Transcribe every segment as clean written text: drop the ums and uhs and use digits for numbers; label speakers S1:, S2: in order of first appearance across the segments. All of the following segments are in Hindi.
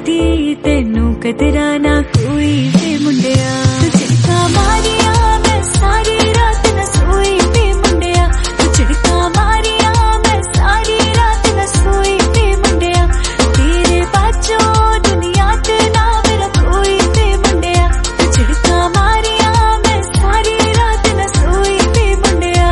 S1: दी तेनू कदरा ना कोई वे मुंडिया। तू झिड़का मारिया मैं सारी रात न सोई वे मुंडिया। तू झिड़का मारिया मैं सारी रात न सोई वे मुंडिया। तेरे बाजो दुनिया ते ना मेरा कोई वे मुंडिया। तू झिड़का मारिया मैं सारी रात न सोई वे मुंडिया।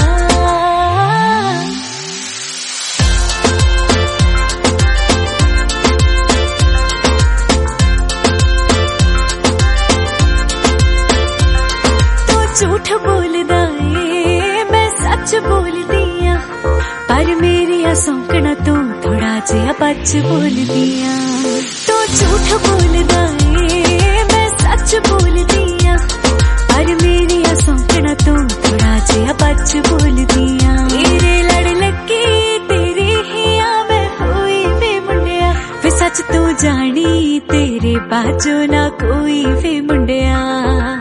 S1: झूठ बोलदा ए मैं सच बोलदियां, पर मेरिया सौंकना तू थोड़ा जिहा बच बोलदियां। तू झूठ बोलदा ए मैं सच बोलदियां, पर मेरिया सौंकना तू थोड़ा जिहा बच बोलदियां। तेरे लड़ लगी तेरी हिया मैं होई वे मुंडिया। वे सच तू जानी तेरे बाजो ना कोई वे मुंडिया।